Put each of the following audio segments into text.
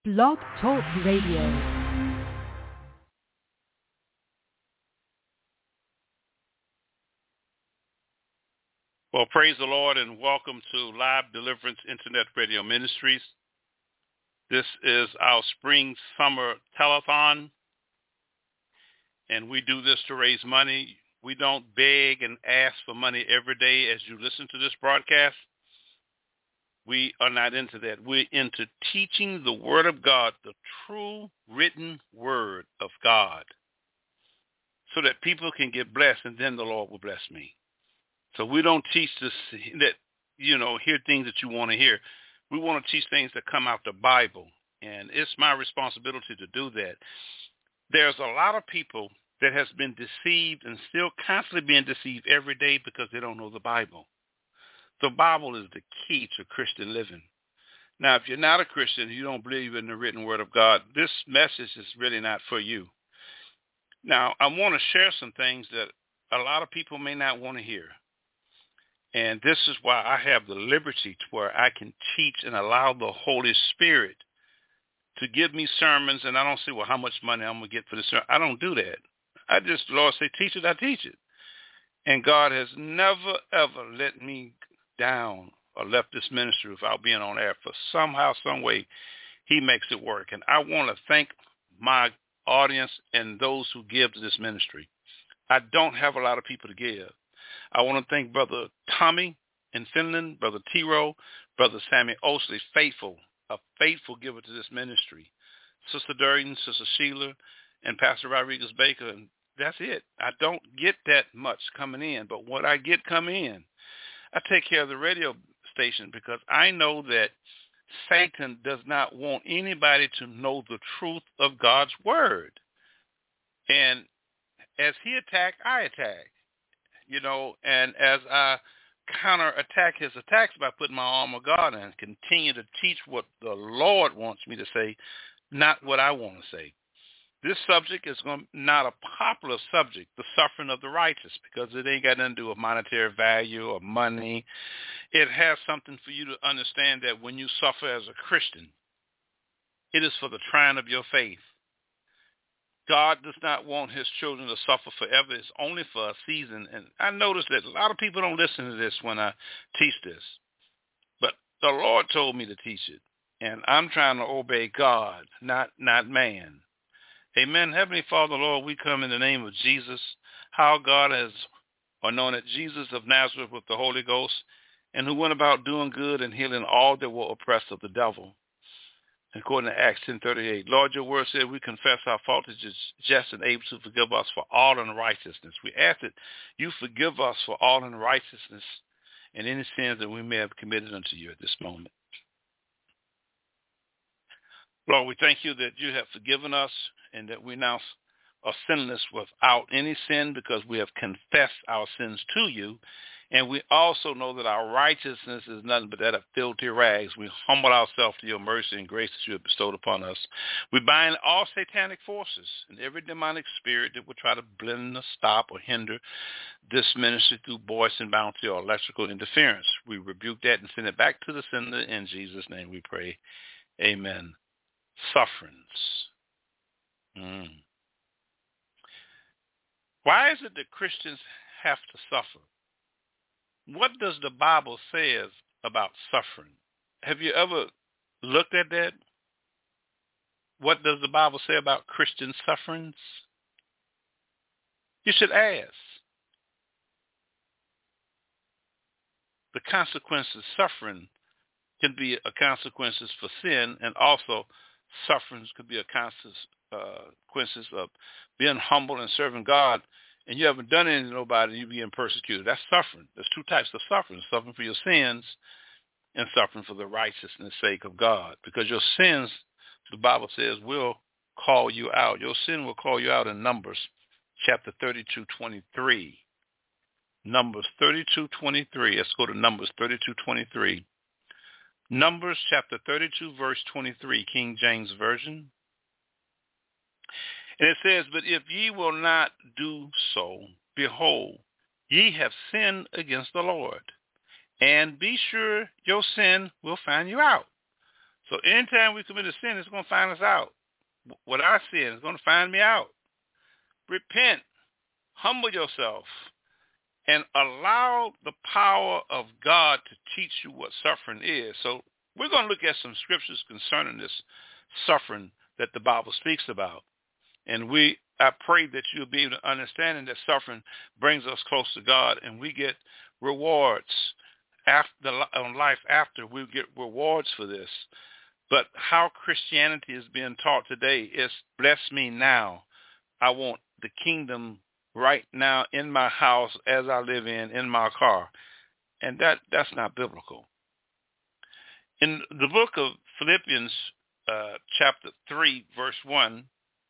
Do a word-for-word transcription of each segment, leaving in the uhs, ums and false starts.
Blog Talk Radio. Well, praise the Lord and welcome to Live Deliverance Internet Radio Ministries. This is our spring summer telethon, and we do this to raise money. We don't beg and ask for money every day as you listen to this broadcast. We are not into that. We're into teaching the Word of God, the true written Word of God, so that people can get blessed, and then the Lord will bless me. So we don't teach this, that, you know, hear things that you want to hear. We want to teach things that come out the Bible, and it's my responsibility to do that. There's a lot of people that has been deceived and still constantly being deceived every day because they don't know the Bible. The Bible is the key to Christian living. Now, if you're not a Christian, you don't believe in the written Word of God, this message is really not for you. Now, I want to share some things that a lot of people may not want to hear. And this is why I have the liberty to where I can teach and allow the Holy Spirit to give me sermons. And I don't say, well, how much money I'm going to get for this sermon. I don't do that. I just, the Lord say, teach it, I teach it. And God has never, ever let me down or left this ministry without being on air. For somehow, some way, he makes it work. And I want to thank my audience and those who give to this ministry. I don't have a lot of people to give. I want to thank Brother Tommy in Finland, Brother Tiro, Brother Sammy Osley, faithful, a faithful giver to this ministry, Sister Durden, Sister Sheila, and Pastor Rodriguez Baker, and that's it. I don't get that much coming in, but what I get come in, I take care of the radio station because I know that Satan does not want anybody to know the truth of God's word. And as he attack, I attack, you know, and as I counterattack his attacks by putting my armor of God on and continue to teach what the Lord wants me to say, not what I want to say. This subject is going to, not a popular subject, the suffering of the righteous, because it ain't got nothing to do with monetary value or money. It has something for you to understand that when you suffer as a Christian, it is for the trying of your faith. God does not want his children to suffer forever. It's only for a season. And I notice that a lot of people don't listen to this when I teach this. But the Lord told me to teach it. And I'm trying to obey God, not not man. Amen. Heavenly Father, Lord, we come in the name of Jesus, how God has anointed Jesus of Nazareth with the Holy Ghost, and who went about doing good and healing all that were oppressed of the devil. According to Acts ten thirty-eight, Lord, your word said we confess our faults, is just and able to forgive us for all unrighteousness. We ask that you forgive us for all unrighteousness and any sins that we may have committed unto you at this moment. Lord, we thank you that you have forgiven us and that we now are sinless without any sin because we have confessed our sins to you. And we also know that our righteousness is nothing but that of filthy rags. We humble ourselves to your mercy and grace that you have bestowed upon us. We bind all satanic forces and every demonic spirit that will try to blend or stop or hinder this ministry through voice and bounty or electrical interference. We rebuke that and send it back to the sender. In Jesus' name we pray. Amen. Sufferings. Mm. Why is it that Christians have to suffer? What does the Bible say about suffering? Have you ever looked at that? What does the Bible say about Christian sufferings? You should ask. The consequences, suffering can be a consequences for sin, and also sufferings could be a consequences of being humble and serving God. And you haven't done anything to nobody, and you're being persecuted. That's suffering. There's two types of suffering, suffering for your sins and suffering for the righteousness' sake of God. Because your sins, the Bible says, will call you out. Your sin will call you out in Numbers chapter thirty-two twenty-three. Numbers thirty-two twenty-three. Let's go to Numbers thirty-two twenty-three. Numbers chapter thirty-two, verse twenty-three, King James Version. And it says, but if ye will not do so, behold, ye have sinned against the Lord, and be sure your sin will find you out. So anytime we commit a sin, it's going to find us out. What I sin is going to find me out. Repent. Humble yourself. And allow the power of God to teach you what suffering is. So we're going to look at some scriptures concerning this suffering that the Bible speaks about. And we, I pray that you'll be able to understand that suffering brings us close to God, and we get rewards after on life after. We get rewards for this. But how Christianity is being taught today is bless me now. I want the kingdom right now in my house as I live in, in my car. And that, that's not biblical. In the book of Philippians, uh, chapter three, verse one,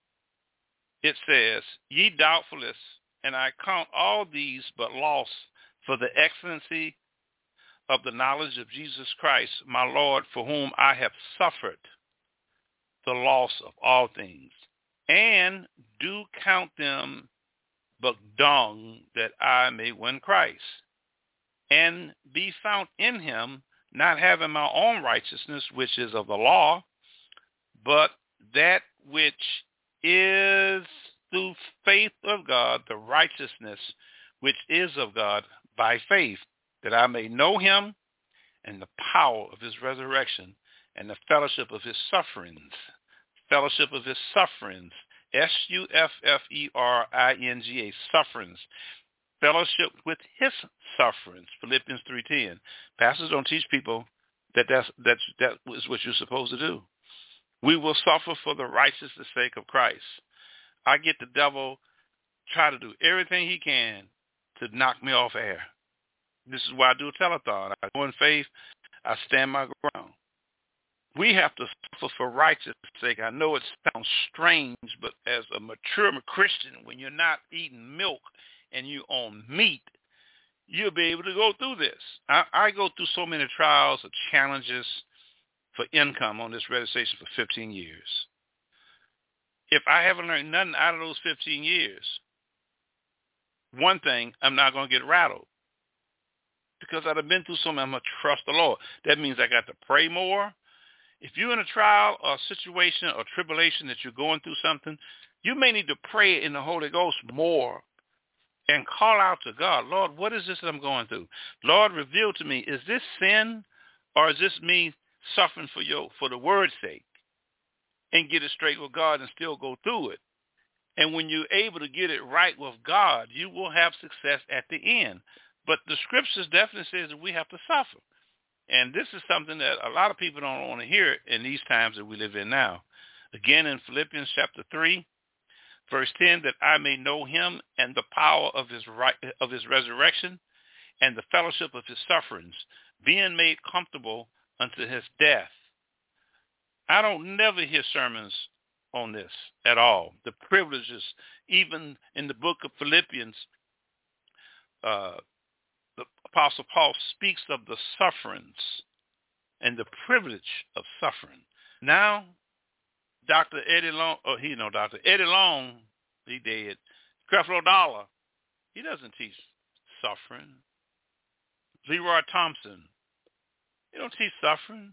it says, ye doubtfulness, and I count all these but loss for the excellency of the knowledge of Jesus Christ, my Lord, for whom I have suffered the loss of all things, and do count them but dung, that I may win Christ, and be found in him, not having my own righteousness, which is of the law, but that which is through faith of God, the righteousness which is of God by faith, that I may know him and the power of his resurrection and the fellowship of his sufferings. Fellowship of his sufferings. S U F F E R I N G A, sufferings. Fellowship with his sufferings. Philippians three ten. Pastors don't teach people that that's, that's, that is what you're supposed to do. We will suffer for the righteousness sake of Christ. I get the devil try to do everything he can to knock me off air. This is why I do a telethon. I go in faith. I stand my ground. We have to suffer for righteousness' sake. I know it sounds strange, but as a mature Christian, when you're not eating milk and you're on meat, you'll be able to go through this. I, I go through so many trials or challenges for income on this radio station for fifteen years. If I haven't learned nothing out of those fifteen years, one thing, I'm not going to get rattled. Because I've been through so many, I'm going to trust the Lord. That means I got to pray more. If you're in a trial or a situation or tribulation that you're going through something, you may need to pray in the Holy Ghost more and call out to God, Lord, what is this that I'm going through? Lord, reveal to me, is this sin or is this me suffering for your for the word's sake? And get it straight with God and still go through it. And when you're able to get it right with God, you will have success at the end. But the scriptures definitely says that we have to suffer. And this is something that a lot of people don't want to hear in these times that we live in now. Again, in Philippians chapter three, verse ten, that I may know him and the power of his right, of his resurrection and the fellowship of his sufferings, being made comfortable unto his death. I don't never hear sermons on this at all. The privileges, even in the book of Philippians, uh, the Apostle Paul speaks of the sufferings and the privilege of suffering. Now, Doctor Eddie Long, oh, he know Doctor Eddie Long, he dead. Creflo Dollar, he doesn't teach suffering. Leroy Thompson, he don't teach suffering.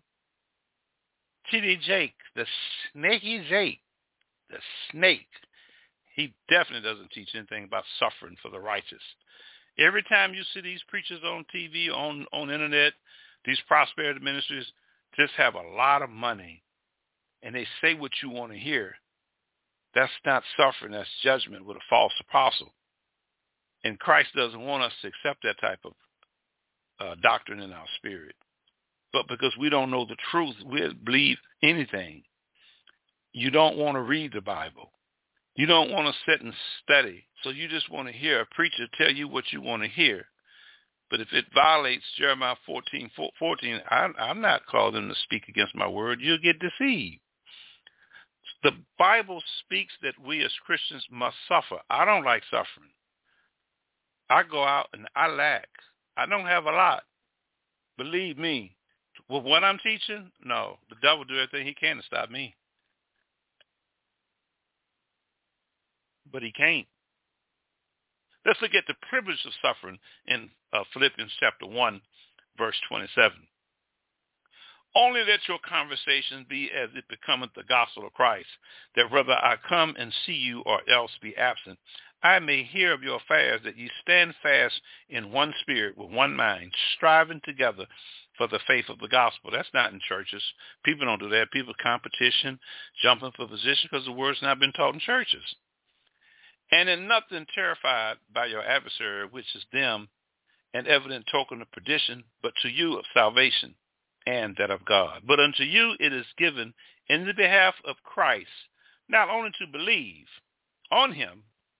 T D Jake, the snaky Jake, the snake, he definitely doesn't teach anything about suffering for the righteous. Every time you see these preachers on T V, on, on internet, these prosperity ministries just have a lot of money, and they say what you want to hear. That's not suffering. That's judgment with a false apostle. And Christ doesn't want us to accept that type of uh, doctrine in our spirit. But because we don't know the truth, we believe anything. You don't want to read the Bible. You don't want to sit and study. So you just want to hear a preacher tell you what you want to hear. But if it violates Jeremiah fourteen, fourteen, I, I'm not calling them to speak against my word. You'll get deceived. The Bible speaks that we as Christians must suffer. I don't like suffering. I go out and I lack. I don't have a lot. Believe me. With what I'm teaching, no. The devil do everything he can to stop me. But he can't. Let's look at the privilege of suffering in uh, Philippians chapter one, verse twenty-seven. Only let your conversation be as it becometh the gospel of Christ, that whether I come and see you or else be absent, I may hear of your affairs, that ye stand fast in one spirit, with one mind, striving together for the faith of the gospel. That's not in churches. People don't do that. People competition, jumping for position because the word's not been taught in churches. And in nothing terrified by your adversary, which is them, an evident token of perdition, but to you of salvation, and that of God. But unto you it is given in the behalf of Christ, not only to believe on him,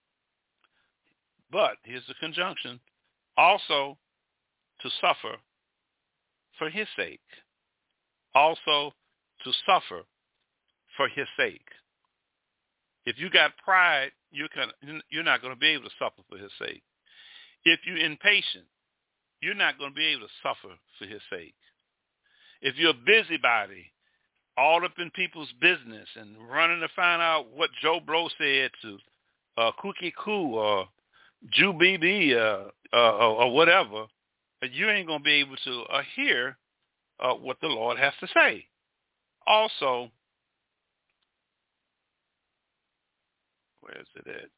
but, here's the conjunction, also to suffer for his sake. Also to suffer for his sake. If you got pride, you can, you're not going to be able to suffer for his sake. If you're impatient, you're not going to be able to suffer for his sake. If you're a busybody, all up in people's business and running to find out what Joe Blow said to uh, Cookie Coo or Jew B B uh, uh, or, or whatever, you ain't going to be able to uh, hear uh, what the Lord has to say. Also, where is it at?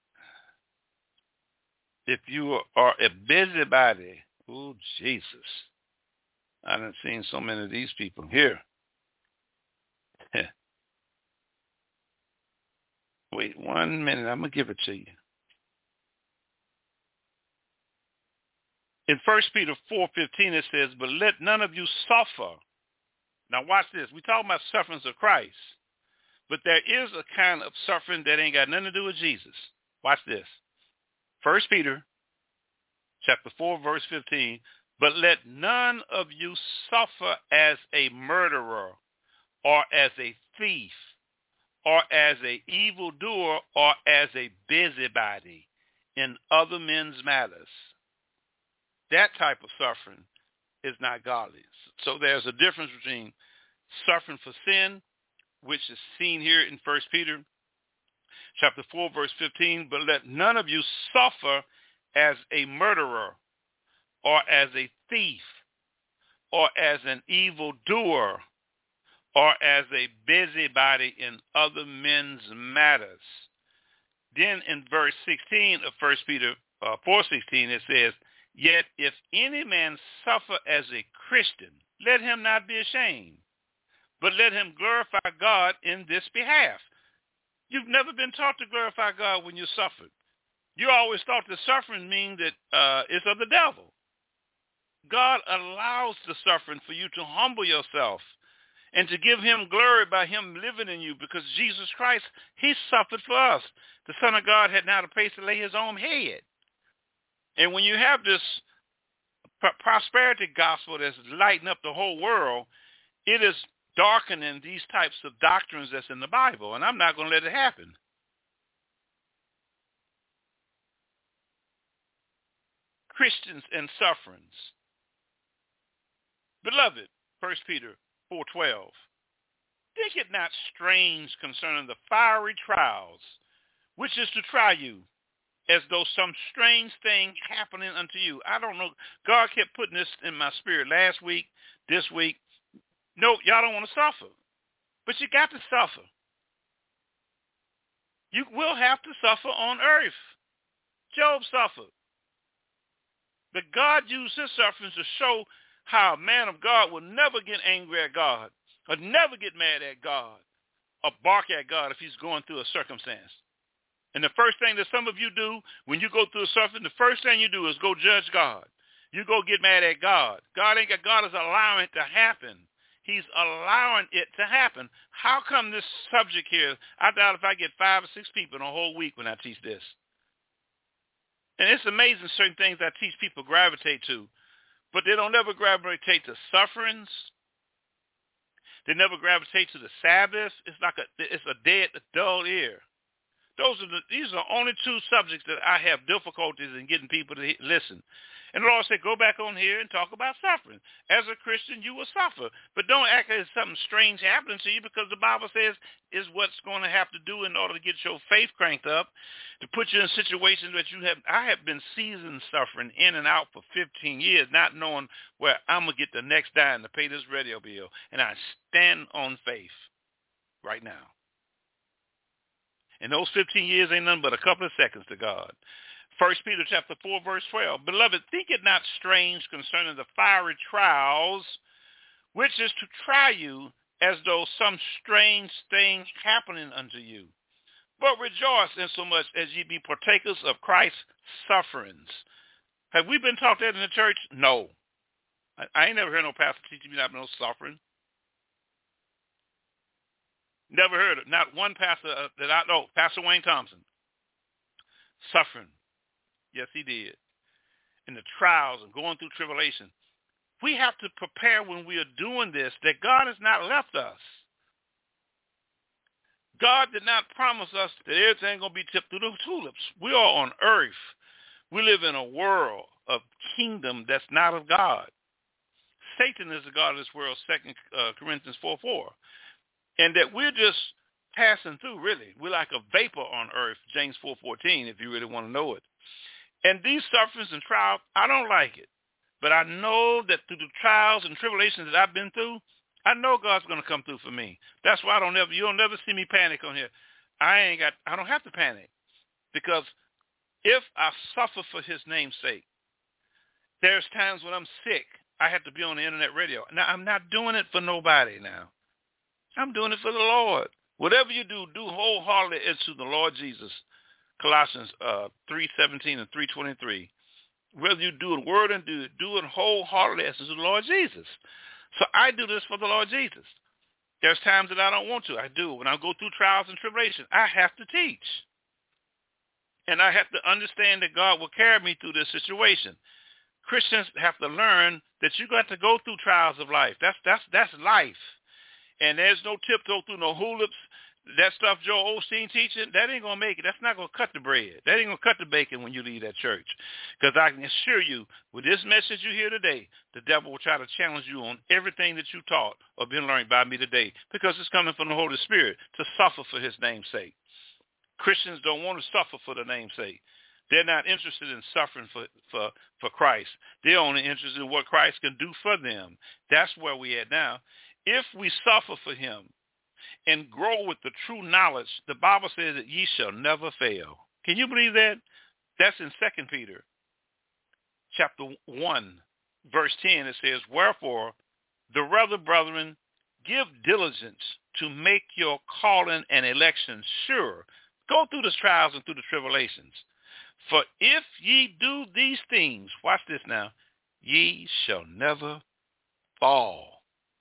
If you are a busybody, oh, Jesus. I done seen so many of these people here. Wait one minute. I'm going to give it to you. In First Peter four fifteen, it says, but let none of you suffer. Now watch this. We're talking about sufferings of Christ. But there is a kind of suffering that ain't got nothing to do with Jesus. Watch this. First Peter chapter four, verse fifteen. But let none of you suffer as a murderer, or as a thief, or as a evildoer, or as a busybody in other men's matters. That type of suffering is not godly. So there's a difference between suffering for sin, which is seen here in First Peter chapter four, verse fifteen. But let none of you suffer as a murderer, or as a thief, or as an evildoer, or as a busybody in other men's matters. Then in verse sixteen of First Peter uh, four sixteen, it says, yet if any man suffer as a Christian, let him not be ashamed, but let him glorify God in this behalf. You've never been taught to glorify God when you suffered. You always thought that suffering means that uh, it's of the devil. God allows the suffering for you to humble yourself and to give him glory by him living in you, because Jesus Christ, he suffered for us. The Son of God had not a place to lay his own head. And when you have this prosperity gospel that's lighting up the whole world, it is darkening these types of doctrines that's in the Bible, and I'm not going to let it happen. Christians and sufferings. Beloved, First Peter four twelve. Think it not strange concerning the fiery trials, which is to try you, as though some strange thing happening unto you. I don't know. God kept putting this in my spirit last week, this week. No, y'all don't want to suffer. But you got to suffer. You will have to suffer on earth. Job suffered. But God used his sufferings to show how a man of God will never get angry at God, or never get mad at God, or bark at God if he's going through a circumstance. And the first thing that some of you do when you go through a suffering, the first thing you do is go judge God. You go get mad at God. God ain't got, God is allowing it to happen. He's allowing it to happen. How come this subject here, I doubt if I get five or six people in a whole week when I teach this. And it's amazing certain things I teach people gravitate to, but they don't ever gravitate to sufferings. They never gravitate to the Sabbath. It's like a, it's a dead, dull ear. Those are the, these are the only two subjects that I have difficulties in getting people to listen. And the Lord said, go back on here and talk about suffering. As a Christian, you will suffer. But don't act as something strange happening to you, because the Bible says is what's going to have to do in order to get your faith cranked up, to put you in situations that you have. I have been seasoned suffering in and out for fifteen years, not knowing where I'm going to get the next dime to pay this radio bill. And I stand on faith right now. And those fifteen years ain't nothing but a couple of seconds to God. First Peter chapter four, verse twelve. Beloved, think it not strange concerning the fiery trials, which is to try you as though some strange thing happening unto you. But rejoice insomuch as ye be partakers of Christ's sufferings. Have we been taught that in the church? No. I, I ain't never heard no pastor teaching me not no suffering. Never heard it. Not one pastor uh, that I know. Pastor Wayne Thompson. Suffering. Yes, he did. In the trials and going through tribulation. We have to prepare when we are doing this that God has not left us. God did not promise us that everything going to be tipped through the tulips. We are on earth. We live in a world of kingdom that's not of God. Satan is the God of this world, Second uh, Corinthians four four. And that we're just passing through, really. We're like a vapor on earth, James four fourteen, if you really want to know it. And these sufferings and trials, I don't like it. But I know that through the trials and tribulations that I've been through, I know God's going to come through for me. That's why I don't ever, you'll never see me panic on here. I ain't got, I don't have to panic. Because if I suffer for his name's sake, there's times when I'm sick, I have to be on the internet radio. Now, I'm not doing it for nobody now. I'm doing it for the Lord. Whatever you do, do wholeheartedly into the Lord Jesus. Colossians uh, three seventeen and three twenty-three. Whether you do it word and do it, do it wholeheartedly as to the Lord Jesus. So I do this for the Lord Jesus. There's times that I don't want to. I do. When I go through trials and tribulations, I have to teach. And I have to understand that God will carry me through this situation. Christians have to learn that you got to go through trials of life. That's that's that's life. And there's no tiptoe through no hulips. That stuff Joel Osteen teaching, that ain't going to make it. That's not going to cut the bread. That ain't going to cut the bacon when you leave that church. Because I can assure you, with this message you hear today, the devil will try to challenge you on everything that you taught or been learned by me today, because it's coming from the Holy Spirit to suffer for his name's sake. Christians don't want to suffer for the name's sake. They're not interested in suffering for, for, for Christ. They're only interested in what Christ can do for them. That's where we're at now. If we suffer for him and grow with the true knowledge, the Bible says that ye shall never fail. Can you believe that? That's in Second Peter chapter one, verse ten. It says, wherefore, the rather, brethren, give diligence to make your calling and election sure. Go through the trials and through the tribulations. For if ye do these things, watch this now, ye shall never fall.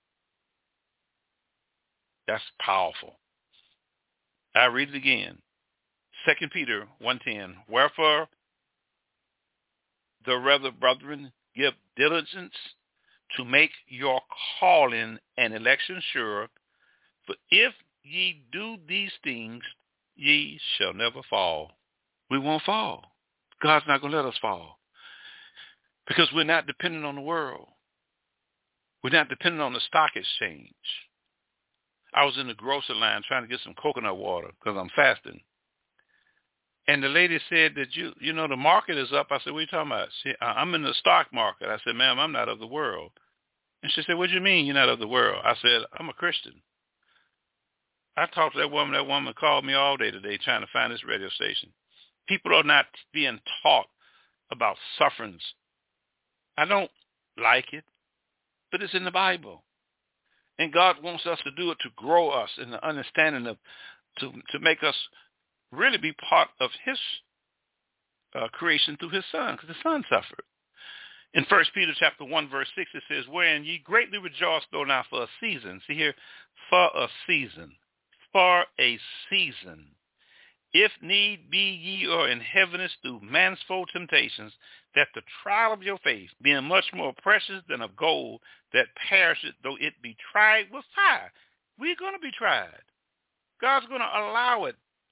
That's powerful. I read it again. Second Peter one ten. Wherefore, the rather, brethren, give diligence to make your calling and election sure. For if ye do these things, ye shall never fall. We won't fall. God's not going to let us fall. Because we're not dependent on the world. We're not dependent on the stock exchange. I was in the grocery line trying to get some coconut water because I'm fasting. And the lady said that, you you know, the market is up. I said, what are you talking about? She, I'm in the stock market. I said, ma'am, I'm not of the world. And she said, what do you mean you're not of the world? I said, I'm a Christian. I talked to that woman. That woman called me all day today trying to find this radio station. People are not being taught about sufferings. I don't like it, but it's in the Bible. And God wants us to do it to grow us in the understanding of, to, to make us really be part of his uh, creation through his son, because the son suffered. In First Peter chapter one, verse six, it says, wherein ye greatly rejoice, though now for a season. See here, for a season. For a season. If need be, ye are in heaviness through manifold temptations, that the trial of your faith, being much more precious than of gold, that perisheth, though it be tried with fire. We're going to be tried. God's going to allow it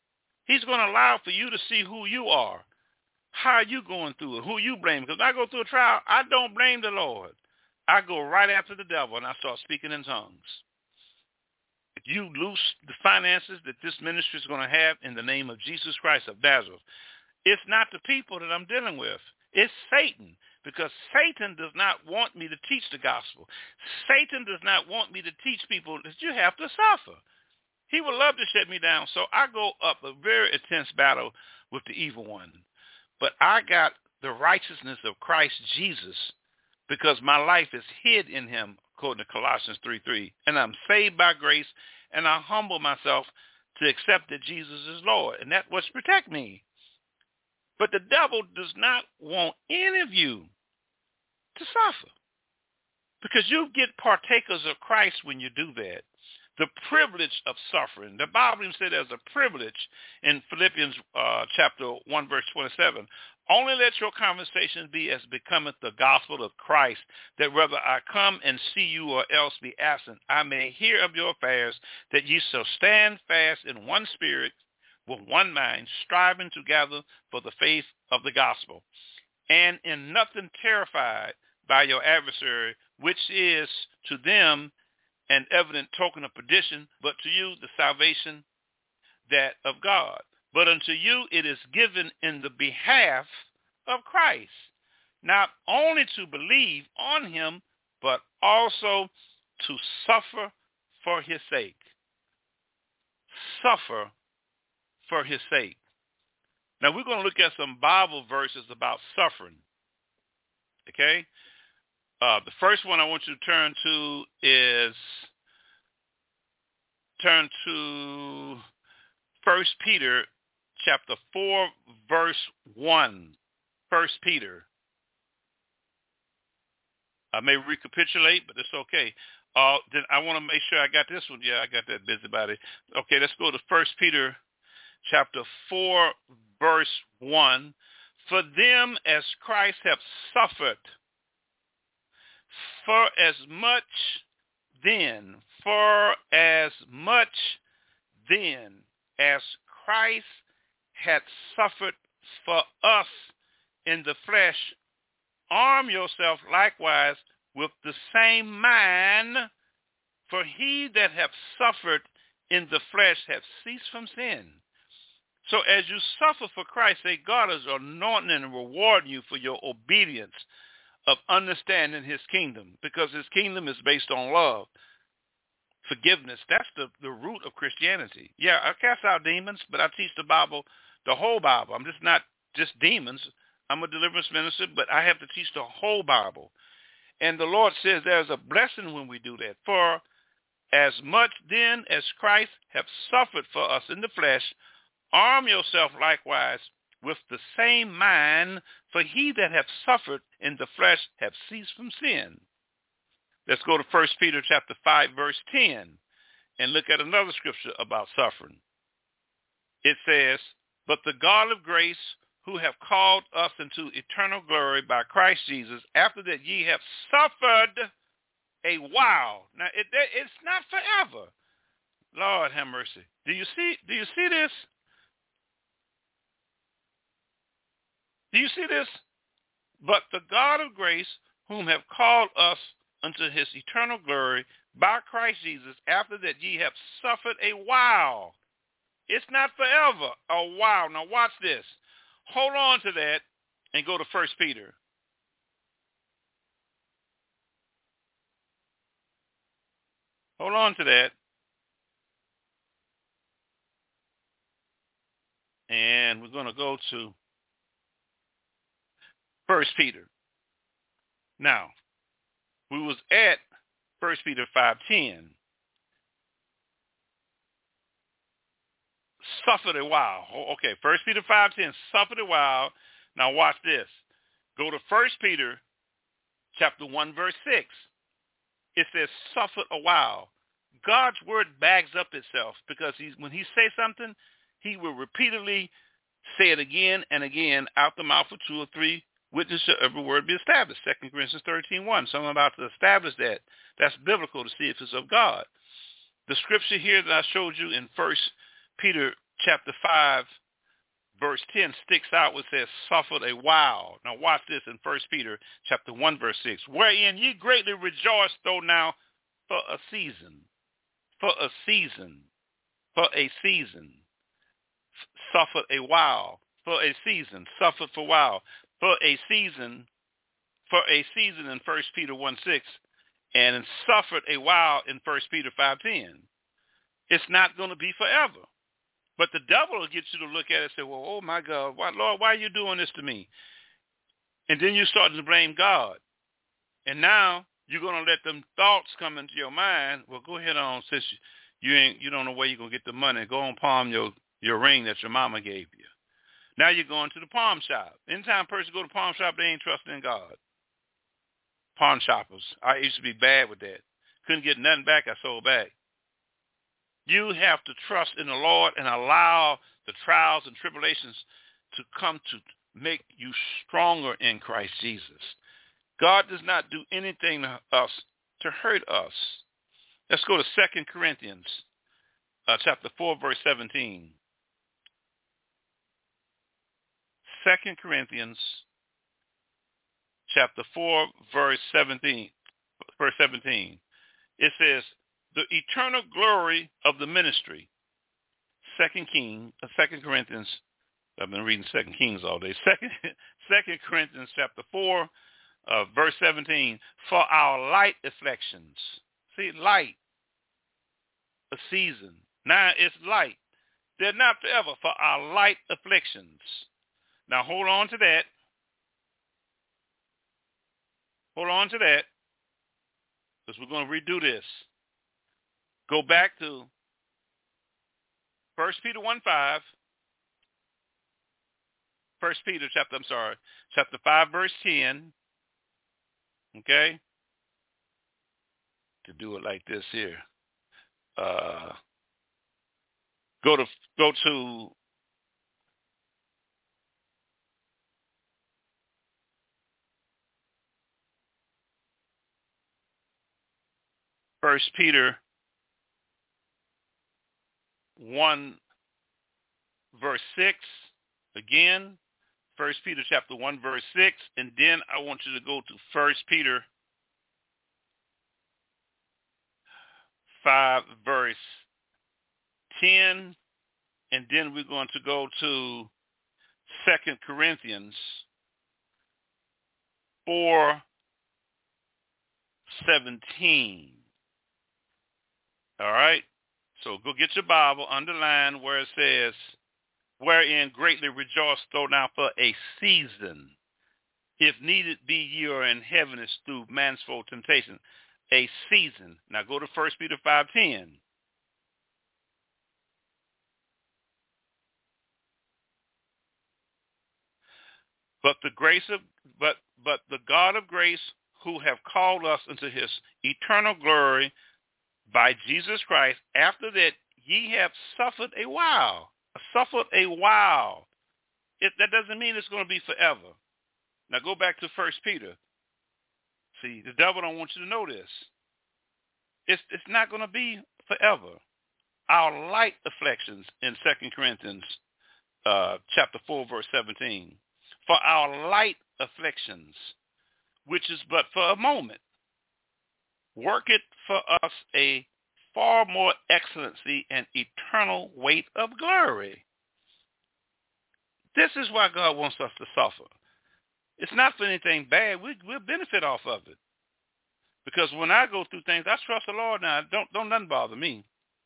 He's going to allow for you to see who you are. How are you going through it? Who you blame? Because when I go through a trial, I don't blame the Lord. I go right after the devil and I start speaking in tongues. If you lose the finances that this ministry is going to have in the name of Jesus Christ of Nazareth, it's not the people that I'm dealing with. It's Satan, because Satan does not want me to teach the gospel. Satan does not want me to teach people that you have to suffer. He would love to shut me down. So I go up a very intense battle with the evil one. But I got the righteousness of Christ Jesus because my life is hid in him, according to Colossians three three. And I'm saved by grace, and I humble myself to accept that Jesus is Lord. And that's what's protect me. But the devil does not want any of you to suffer, because you get partakers of Christ when you do that. The privilege of suffering. The Bible even said there's a privilege in Philippians uh, chapter one, verse twenty-seven. Only let your conversations be as becometh the gospel of Christ, that whether I come and see you or else be absent, I may hear of your affairs, that ye shall stand fast in one spirit, with one mind, striving together for the faith of the gospel, and in nothing terrified by your adversary, which is to them an evident token of perdition, but to you the salvation that of God. But unto you it is given in the behalf of Christ, not only to believe on him, but also to suffer for his sake. Suffer for his sake. Now we're going to look at some Bible verses about suffering. Okay? Uh, the first one I want you to turn to is turn to First Peter chapter four, verse one. First Peter. I may recapitulate, but it's okay. Uh, then I want to make sure I got this one. Yeah, I got that busybody. Okay, let's go to First Peter chapter four, verse one. For them as Christ hath suffered, for as much then, for as much then as Christ had suffered for us in the flesh, arm yourself likewise with the same mind, for he that hath suffered in the flesh hath ceased from sin. So as you suffer for Christ, say God is anointing and rewarding you for your obedience of understanding his kingdom, because his kingdom is based on love, forgiveness. That's the, the root of Christianity. Yeah, I cast out demons, but I teach the Bible, the whole Bible. I'm just not just demons. I'm a deliverance minister, but I have to teach the whole Bible. And the Lord says there's a blessing when we do that. For as much then as Christ hath suffered for us in the flesh, arm yourself likewise with the same mind, for he that hath suffered in the flesh hath ceased from sin. Let's go to First Peter chapter five, verse ten, and look at another scripture about suffering. It says, but the God of grace, who have called us into eternal glory by Christ Jesus, after that ye have suffered a while. Now, it, it's not forever. Lord have mercy. Do you see, do you see this? Do you see this? But the God of grace, whom have called us unto his eternal glory by Christ Jesus, after that ye have suffered a while. It's not forever, a while. Now watch this. Hold on to that and go to First Peter. Hold on to that. And we're going to go to First Peter. Now, we was at First Peter five ten. Suffered a while. Okay, First Peter five ten, suffered a while. Now watch this. Go to First Peter chapter one, verse six. It says, suffered a while. God's word backs up itself, because he's, when he says something, he will repeatedly say it again and again out the mouth of two or three witnesses shall every word be established. Second Corinthians thirteen one. So I'm about to establish that. That's biblical to see if it's of God. The scripture here that I showed you in First Peter chapter five, verse ten sticks out where it says, suffered a while. Now watch this in First Peter chapter one, verse six. Wherein ye greatly rejoice, though now for a season, for a season, for a season, suffered a while, for a season, suffered for a while, for a season, for a season in First Peter one six, and suffered a while in First Peter five ten. It's not going to be forever. But the devil will get you to look at it and say, well, oh, my God, why, Lord, why are you doing this to me? And then you're starting to blame God. And now you're going to let them thoughts come into your mind. Well, go ahead on, since you, you, ain't, you don't know where you're going to get the money. Go and palm your, your ring that your mama gave you. Now you're going to the pawn shop. Anytime a person go to the pawn shop, they ain't trusting in God. Pawn shoppers. I used to be bad with that. Couldn't get nothing back. I sold back. You have to trust in the Lord and allow the trials and tribulations to come to make you stronger in Christ Jesus. God does not do anything to us to hurt us. Let's go to Second Corinthians uh, chapter four, verse seventeen. Second Corinthians chapter four, verse seventeen. Verse seventeen. It says, the eternal glory of the ministry. Second King, uh, Second Corinthians. I've been reading Second Kings all day. Second, Second Corinthians chapter four, uh, verse seventeen. For our light afflictions. See, light, a season. Now it's light. They're not forever. For our light afflictions. Now hold on to that. Hold on to that, because we're going to redo this. Go back to First Peter one five. First Peter chapter, I'm sorry, chapter five, verse ten. Okay? To do it like this here. Uh, go to go to First Peter one, verse six. Again, First Peter chapter one, verse six. And then I want you to go to First Peter five, verse ten. And then we're going to go to Second Corinthians four, seventeen. All right? So go get your Bible, underline where it says, wherein greatly rejoice, though now for a season, if needed be ye are in heaviness through manifold temptation. A season. Now go to First Peter five ten. But the grace of but but the God of grace, who have called us into his eternal glory by Jesus Christ, after that ye have suffered a while. Suffered a while. It, that doesn't mean it's going to be forever. Now go back to First Peter. See, the devil don't want you to know this. It's it's not going to be forever. Our light afflictions in Second Corinthians uh, chapter four, verse seventeen. For our light afflictions, which is but for a moment, worketh for us a far more excellency and eternal weight of glory. This is why God wants us to suffer. It's not for anything bad. We, we'll benefit off of it. Because when I go through things, I trust the Lord now. Don't, don't nothing bother me.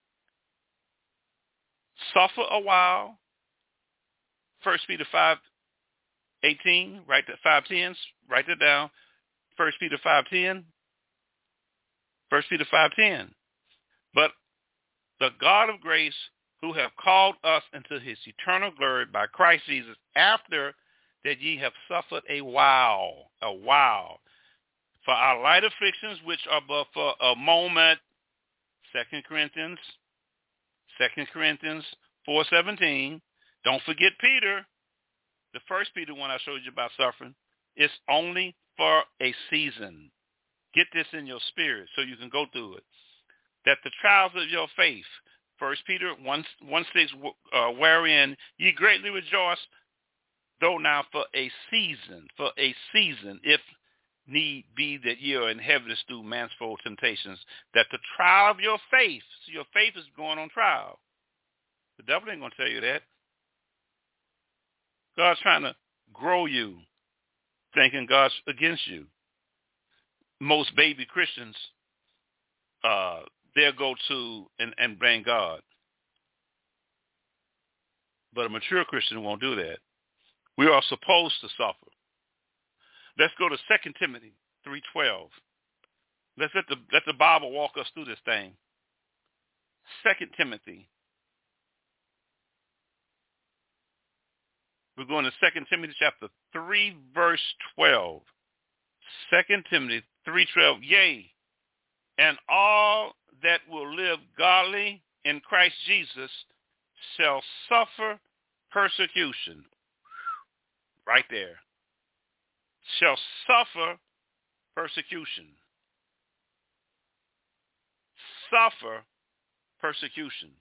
Suffer a while. First Peter five eighteen, write that five ten, write that down. First Peter five ten. First Peter five ten. But the God of grace, who have called us into his eternal glory by Christ Jesus, after that ye have suffered a while, a while, for our light afflictions, which are but for a moment. Second Corinthians, Second Corinthians four seventeen. Don't forget Peter, the first Peter one I showed you about suffering. It's only for a season. Get this in your spirit so you can go through it. That the trials of your faith, First Peter one, one six, uh, wherein ye greatly rejoice, though now for a season, for a season, if need be that ye are in heaviness through manifold temptations, that the trial of your faith, so your faith is going on trial. The devil ain't going to tell you that. God's trying to grow you, thinking God's against you. Most baby Christians, uh, they'll go to and, and blame God. But a mature Christian won't do that. We are supposed to suffer. Let's go to Second Timothy three twelve. Let's let the, let the Bible walk us through this thing. Second Timothy. We're going to Second Timothy chapter three, verse twelve. Second Timothy three twelve. Yea, and all that will live godly in Christ Jesus shall suffer persecution. Right there. Shall suffer persecution. Suffer persecution.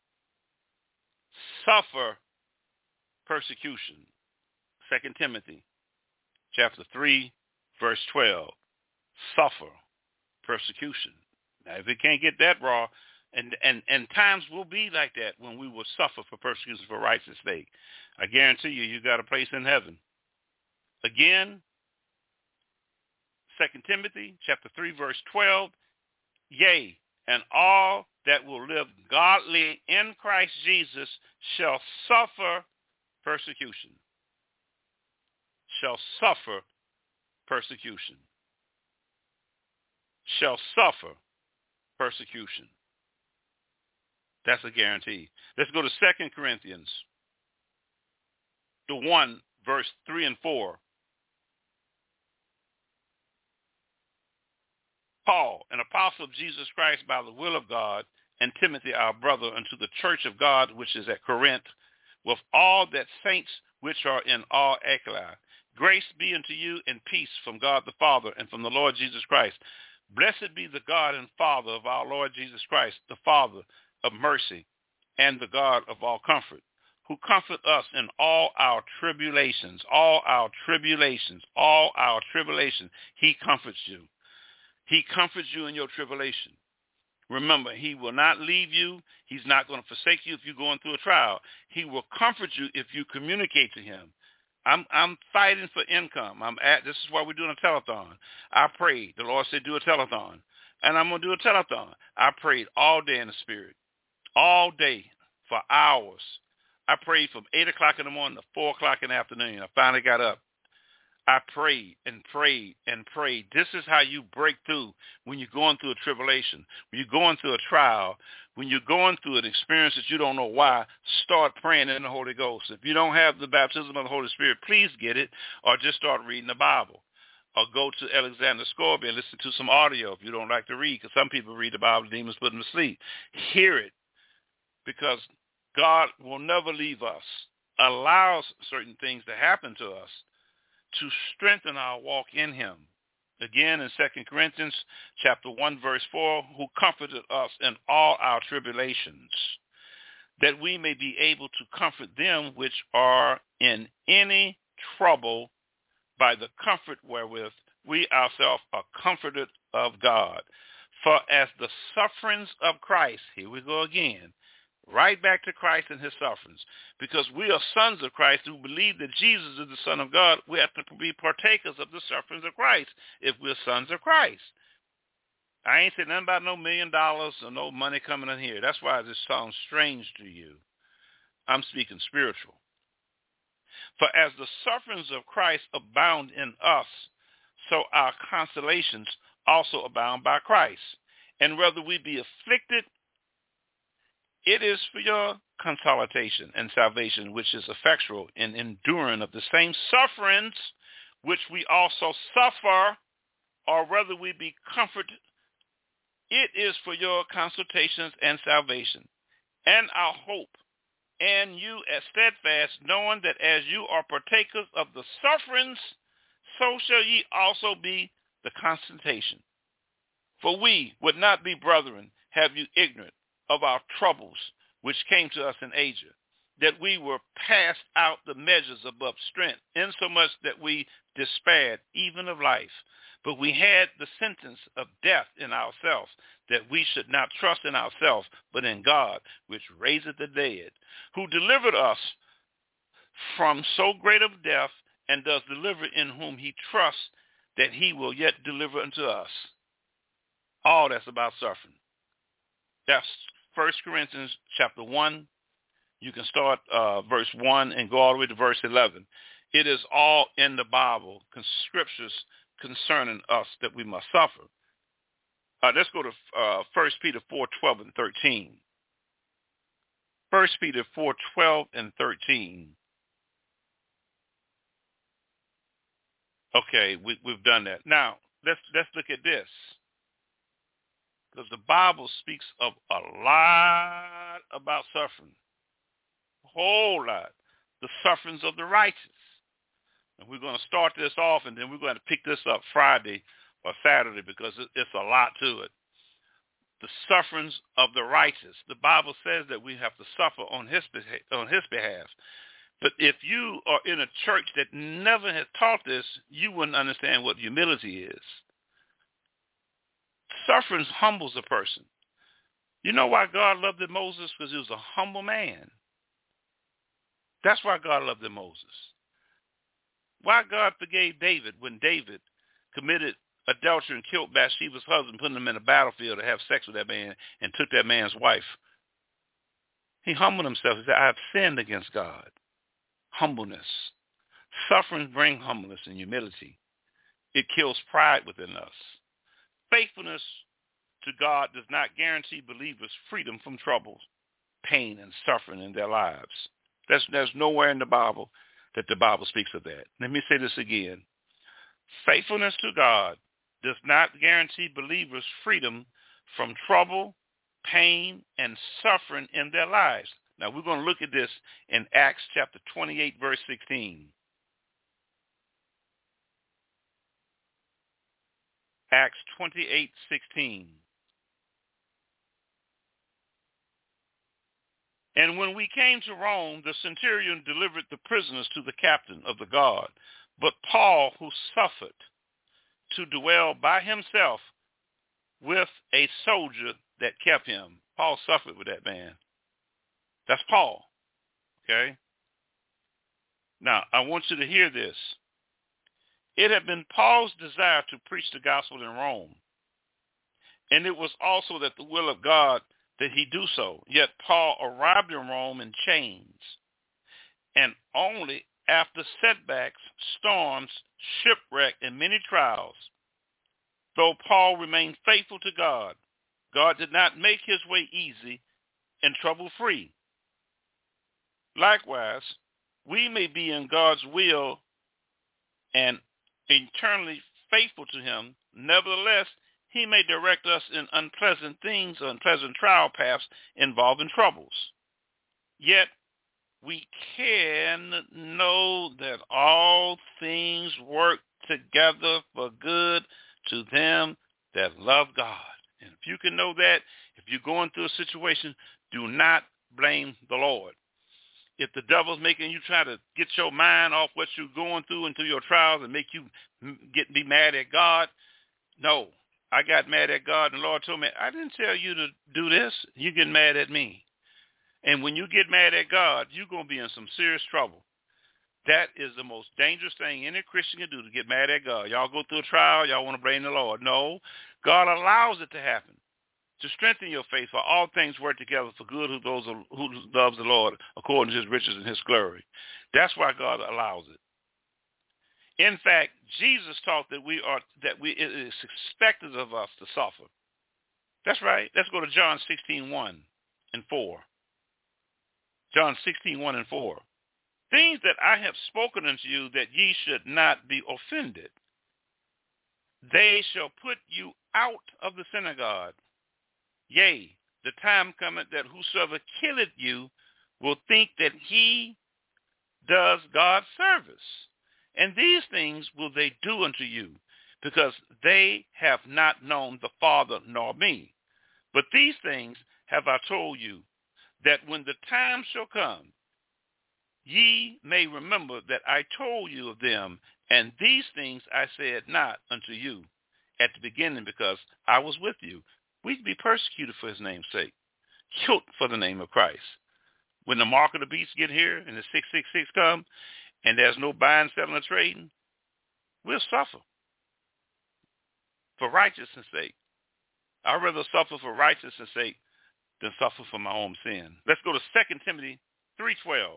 Suffer persecution. Second Timothy chapter three, verse twelve. Suffer persecution. Now, if it can't get that raw, and, and, and times will be like that when we will suffer for persecution for righteousness' sake. I guarantee you, you got a place in heaven. Again, Second Timothy chapter three, verse twelve. Yea, and all that will live godly in Christ Jesus shall suffer persecution. Shall suffer persecution. Shall suffer persecution. That's a guarantee. Let's go to Second Corinthians, the one, verse three and four. Paul, an apostle of Jesus Christ by the will of God, and Timothy, our brother, unto the church of God which is at Corinth, with all that saints which are in all Achaia. Grace be unto you and peace from God the Father and from the Lord Jesus Christ. Blessed be the God and Father of our Lord Jesus Christ, the Father of mercy and the God of all comfort, who comfort us in all our tribulations, all our tribulations, all our tribulations. He comforts you. He comforts you in your tribulation. Remember, he will not leave you. He's not going to forsake you if you're going through a trial. He will comfort you if you communicate to him. I'm I'm fighting for income. I'm at this is why we're doing a telethon. I prayed. The Lord said do a telethon. And I'm going to do a telethon. I prayed all day in the spirit. All day for hours. I prayed from eight o'clock in the morning to four o'clock in the afternoon. I finally got up. I prayed and prayed and prayed. This is how you break through when you're going through a tribulation, when you're going through a trial, when you're going through an experience that you don't know why. Start praying in the Holy Ghost. If you don't have the baptism of the Holy Spirit, please get it, or just start reading the Bible. Or go to Alexander Scorby and listen to some audio if you don't like to read, because some people read the Bible, demons put them to sleep. Hear it, because God will never leave us. Allows certain things to happen to us to strengthen our walk in him. Again, in Second Corinthians chapter one, verse four, who comforted us in all our tribulations, that we may be able to comfort them which are in any trouble by the comfort wherewith we ourselves are comforted of God. For as the sufferings of Christ, here we go again, right back to Christ and his sufferings. Because we are sons of Christ who believe that Jesus is the Son of God, we have to be partakers of the sufferings of Christ if we're sons of Christ. I ain't saying nothing about no million dollars or no money coming in here. That's why this sounds strange to you. I'm speaking spiritual. For as the sufferings of Christ abound in us, so our consolations also abound by Christ. And whether we be afflicted, it is for your consolation and salvation, which is effectual in enduring of the same sufferings which we also suffer, or whether we be comforted, it is for your consultations and salvation, and our hope, and you as steadfast, knowing that as you are partakers of the sufferings, so shall ye also be the consolation. For we would not be, brethren, have you ignorant, of our troubles, which came to us in Asia, that we were passed out the measures above strength, insomuch that we despaired even of life. But we had the sentence of death in ourselves, that we should not trust in ourselves, but in God, which raiseth the dead, who delivered us from so great of death, and does deliver, in whom he trusts that he will yet deliver unto us. All that's about suffering. That's First Corinthians chapter one. You can start uh, verse one and go all the way to verse eleven. It is all in the Bible, scriptures concerning us that we must suffer. Uh, let's go to uh, First Peter four, twelve and thirteen. First Peter four, twelve and thirteen. Okay, we, we've done that. Now, let's let's look at this. Because the Bible speaks of a lot about suffering. A whole lot. The sufferings of the righteous. And we're going to start this off, and then we're going to pick this up Friday or Saturday, because it, it's a lot to it. The sufferings of the righteous. The Bible says that we have to suffer on his, on his behalf. But if you are in a church that never has taught this, you wouldn't understand what humility is. Suffering humbles a person. You know why God loved Moses? Because he was a humble man. That's why God loved Moses. Why God forgave David when David committed adultery and killed Bathsheba's husband, putting him in a battlefield to have sex with that man, and took that man's wife. He humbled himself. He said, I have sinned against God. Humbleness. Suffering brings humbleness and humility. It kills pride within us. Faithfulness to God does not guarantee believers freedom from troubles, pain, and suffering in their lives. There's, there's nowhere in the Bible that the Bible speaks of that. Let me say this again. Faithfulness to God does not guarantee believers freedom from trouble, pain, and suffering in their lives. Now, we're going to look at this in Acts chapter twenty-eight, verse sixteen. Acts twenty-eight, sixteen. And when we came to Rome, the centurion delivered the prisoners to the captain of the guard. But Paul, who suffered to dwell by himself with a soldier that kept him. Paul suffered with that man. That's Paul. Okay? Now, I want you to hear this. It had been Paul's desire to preach the gospel in Rome. And it was also that the will of God that he do so. Yet Paul arrived in Rome in chains. And only after setbacks, storms, shipwreck, and many trials, though Paul remained faithful to God, God did not make his way easy and trouble-free. Likewise, we may be in God's will and eternally faithful to him. Nevertheless, he may direct us in unpleasant things, unpleasant trial paths involving troubles. Yet, we can know that all things work together for good to them that love God. And if you can know that, if you're going through a situation, do not blame the Lord. If the devil's making you try to get your mind off what you're going through and through your trials and make you get be mad at God, no. I got mad at God, and the Lord told me, I didn't tell you to do this. You get mad at me. And when you get mad at God, you're going to be in some serious trouble. That is the most dangerous thing any Christian can do, to get mad at God. Y'all go through a trial, y'all want to blame the Lord. No, God allows it to happen to strengthen your faith, for all things work together for good who those who loves the Lord according to his riches and his glory. That's why God allows it. In fact, Jesus taught that we are that we it is expected of us to suffer. That's right. Let's go to John sixteen, one and four. John sixteen, one and four. Things that I have spoken unto you, that ye should not be offended. They shall put you out of the synagogue. Yea, the time cometh that whosoever killeth you will think that he does God service. And these things will they do unto you, because they have not known the Father nor me. But these things have I told you, that when the time shall come, ye may remember that I told you of them, and these things I said not unto you at the beginning, because I was with you. We'd be persecuted for his name's sake, killed for the name of Christ. When the mark of the beast get here and the six six six come, and there's no buying, selling, or trading, we'll suffer for righteousness' sake. I'd rather suffer for righteousness' sake than suffer for my own sin. Let's go to Second Timothy three twelve.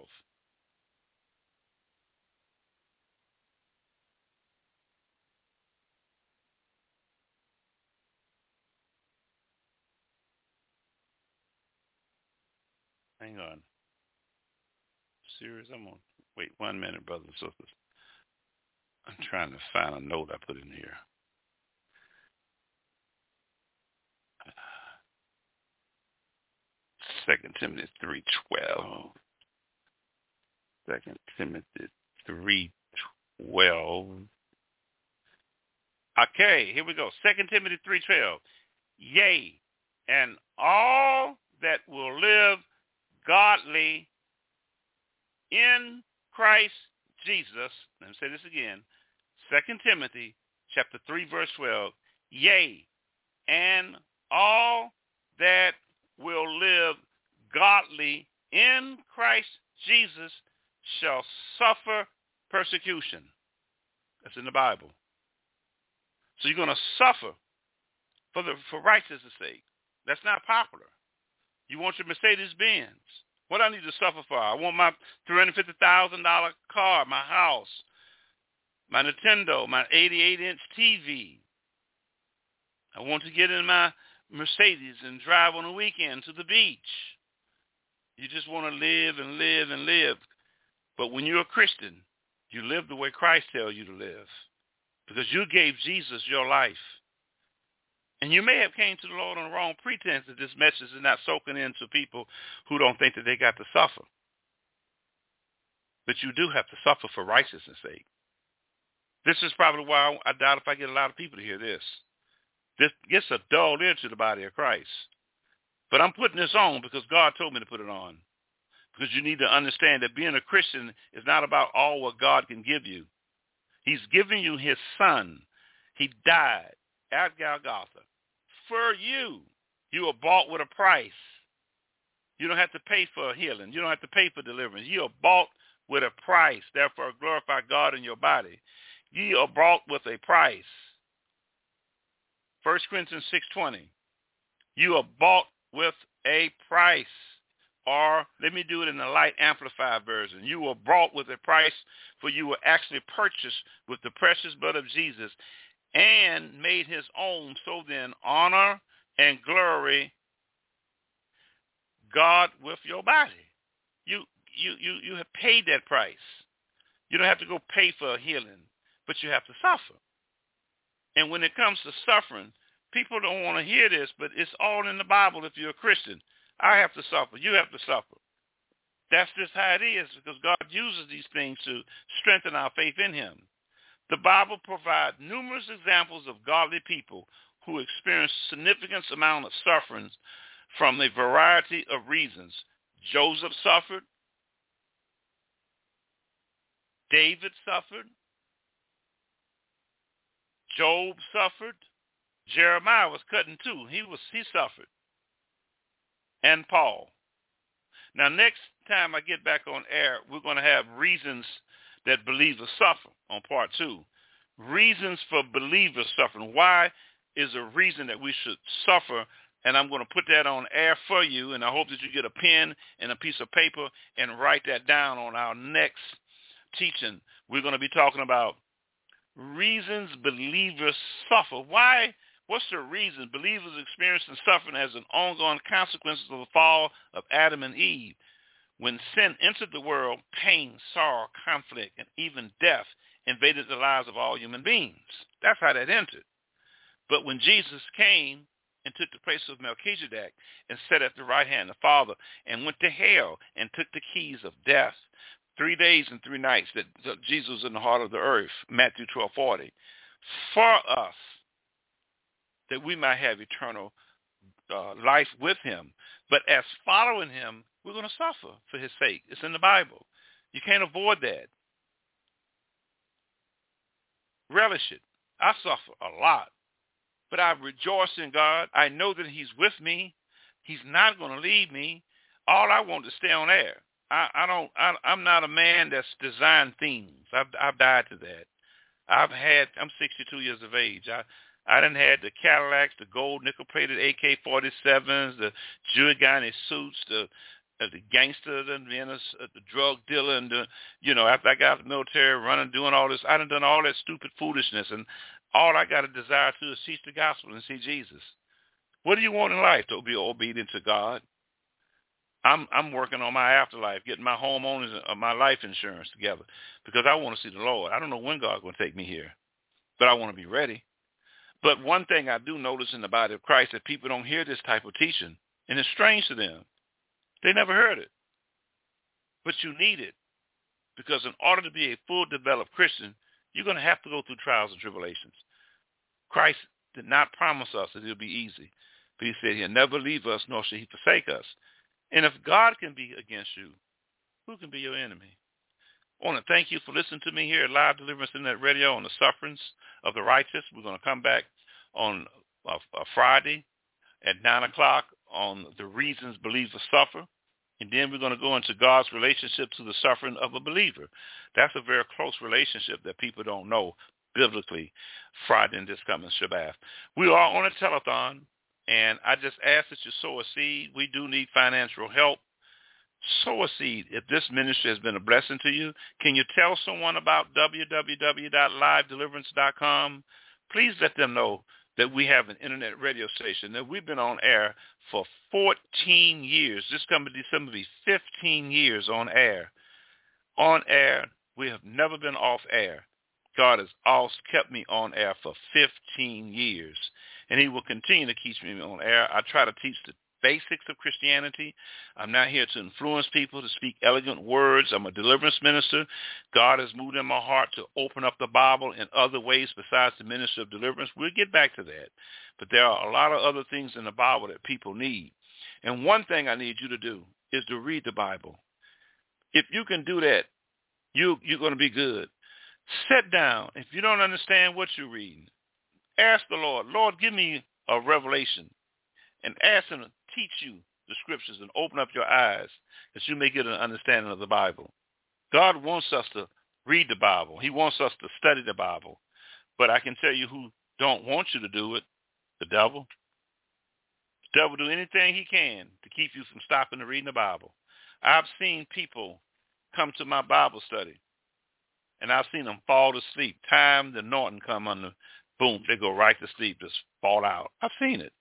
Hang on. Serious? I'm on. Wait one minute, brothers and sisters. I'm trying to find a note I put in here. Second Timothy three twelve. Second Timothy three twelve. Okay, here we go. Second Timothy three twelve. Yea, and all that will live godly in Christ Jesus. Let me say this again. Second Timothy chapter three, verse twelve. Yea, and all that will live godly in Christ Jesus shall suffer persecution. That's in the Bible. So you're going to suffer for the for righteousness' sake. That's not popular. You want your Mercedes-Benz. What I need to suffer for? I want my three hundred fifty thousand dollars car, my house, my Nintendo, my eighty-eight inch T V. I want to get in my Mercedes and drive on the weekend to the beach. You just want to live and live and live. But when you're a Christian, you live the way Christ tells you to live, because you gave Jesus your life. And you may have came to the Lord on the wrong pretense that this message is not soaking into people who don't think that they got to suffer. But you do have to suffer for righteousness' sake. This is probably why I doubt if I get a lot of people to hear this. This gets a dull ear to the body of Christ. But I'm putting this on because God told me to put it on. Because you need to understand that being a Christian is not about all what God can give you. He's given you his son. He died at Golgotha for you. You were bought with a price. You don't have to pay for healing. You don't have to pay for deliverance. You are bought with a price. Therefore, glorify God in your body. You are bought with a price. First Corinthians six twenty. You are bought with a price. Or let me do it in the light amplified version. You were bought with a price, for you were actually purchased with the precious blood of Jesus and made his own. So then honor and glory God with your body. You you you you have paid that price. You don't have to go pay for healing, but you have to suffer. And when it comes to suffering, people don't want to hear this, but it's all in the Bible if you're a Christian. I have to suffer. You have to suffer. That's just how it is, because God uses these things to strengthen our faith in him. The Bible provides numerous examples of godly people who experienced significant amount of sufferings from a variety of reasons. Joseph suffered. David suffered. Job suffered. Jeremiah was cut in two. He was he suffered. And Paul. Now, next time I get back on air, we're going to have reasons that believers suffer on part two. Reasons for believers suffering. Why is a reason that we should suffer? And I'm going to put that on air for you, and I hope that you get a pen and a piece of paper and write that down on our next teaching. We're going to be talking about reasons believers suffer. Why? What's the reason? Believers experiencing suffering as an ongoing consequence of the fall of Adam and Eve. When sin entered the world, pain, sorrow, conflict, and even death invaded the lives of all human beings. That's how that entered. But when Jesus came and took the place of Melchizedek and sat at the right hand of the Father and went to hell and took the keys of death, three days and three nights that Jesus was in the heart of the earth, Matthew twelve forty, for us, that we might have eternal uh, life with him. But as following him, we're going to suffer for his sake. It's in the Bible. You can't avoid that. Relish it. I suffer a lot, but I rejoice in God. I know that he's with me. He's not going to leave me. All I want is to stay on air. I, I don't. I, I'm not a man that's designed themes. I've, I've died to that. I've had. I'm sixty-two years of age. I I done had the Cadillacs, the gold nickel-plated A K forty-sevens, the Giuliani suits, the uh, the gangster, the, uh, the drug dealer, and the, you know, after I got out of the military, running, doing all this, I done done all that stupid foolishness, and all I got a desire to is teach the gospel and see Jesus. What do you want in life? To be obedient to God. I'm I'm working on my afterlife, getting my homeowners, uh, my life insurance together, because I want to see the Lord. I don't know when God's going to take me here, but I want to be ready. But one thing I do notice in the body of Christ, that people don't hear this type of teaching, and it's strange to them. They never heard it. But you need it, because in order to be a full developed Christian, you're going to have to go through trials and tribulations. Christ did not promise us that it'll be easy, but he said he'll never leave us, nor shall he forsake us. And if God can be against you, who can be your enemy? I want to thank you for listening to me here at Live Deliverance Internet Radio on the sufferings of the righteous. We're going to come back on a, a Friday at nine o'clock on the reasons believers suffer. And then we're going to go into God's relationship to the suffering of a believer. That's a very close relationship that people don't know biblically. Friday in this coming Shabbat. We are on a telethon, and I just ask that you sow a seed. We do need financial help. Sow a seed. If this ministry has been a blessing to you, can you tell someone about w w w dot live deliverance dot com? Please let them know that we have an internet radio station, that we've been on air for fourteen years. This coming December will be fifteen years on air. On air, we have never been off air. God has always kept me on air for fifteen years, and he will continue to keep me on air. I try to teach the basics of Christianity. I'm not here to influence people to speak elegant words. I'm a deliverance minister. God has moved in my heart to open up the Bible in other ways besides the ministry of deliverance. We'll get back to that. But there are a lot of other things in the Bible that people need. And one thing I need you to do is to read the Bible. If you can do that, you, you're going to be good. Sit down. If you don't understand what you're reading, ask the Lord, Lord, give me a revelation, and ask him to teach you the scriptures and open up your eyes that you may get an understanding of the Bible. God wants us to read the Bible. He wants us to study the Bible. But I can tell you who don't want you to do it, the devil. The devil will do anything he can to keep you from stopping to reading the Bible. I've seen people come to my Bible study, and I've seen them fall to sleep. Time the Norton come on the boom, they go right to sleep, just fall out. I've seen it.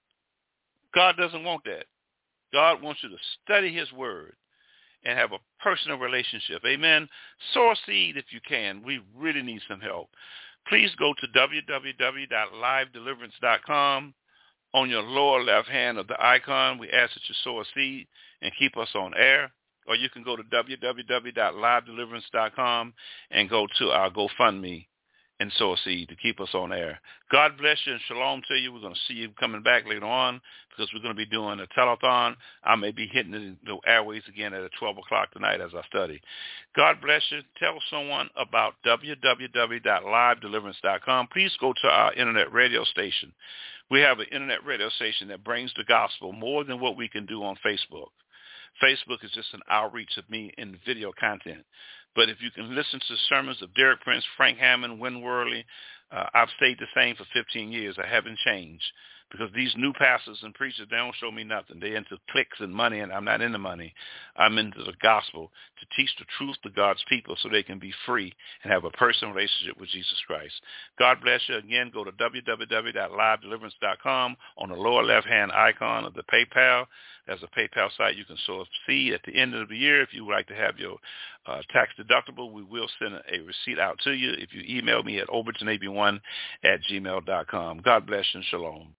God doesn't want that. God wants you to study his word and have a personal relationship. Amen. Sow a seed if you can. We really need some help. Please go to w w w dot live deliverance dot com. On your lower left hand of the icon, we ask that you sow a seed and keep us on air. Or you can go to w w w dot live deliverance dot com and go to our GoFundMe and sow a seed to keep us on air. God bless you and shalom to you. We're going to see you coming back later on because we're going to be doing a telethon. I may be hitting the airways again at twelve o'clock tonight as I study. God bless you. Tell someone about w w w dot live deliverance dot com. Please go to our internet radio station. We have an internet radio station that brings the gospel more than what we can do on Facebook. Facebook is just an outreach of me in video content. But if you can listen to sermons of Derek Prince, Frank Hammond, Win Worley, uh, I've stayed the same for fifteen years. I haven't changed because these new pastors and preachers, they don't show me nothing. They're into clicks and money, and I'm not into money. I'm into the gospel to teach the truth to God's people so they can be free and have a personal relationship with Jesus Christ. God bless you. Again, go to w w w dot live deliverance dot com. On the lower left-hand icon of the PayPal, there's a PayPal site. You can sow a seed at the end of the year. If you would like to have your uh, tax deductible, we will send a receipt out to you if you email me at overton a b one at gmail dot com. God bless you and shalom.